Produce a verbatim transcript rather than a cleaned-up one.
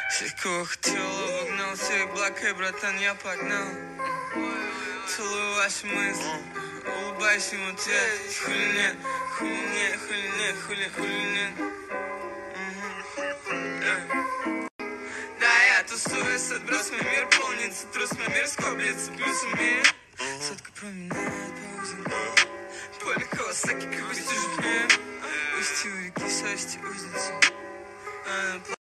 Легко хотел, обогнал всех блока, братан, я погнал. Целую ваши мысли, улыбайся ему ответ. Хули нет, хули нет, хули нет, хули, хули нет. Да, я тусую с отбросами, мир полнится трусами, мир скоблится плюсами. Сотка променяет по узенку, поле Кавасаки, как в устюжке. Устью реки, сости, узницы.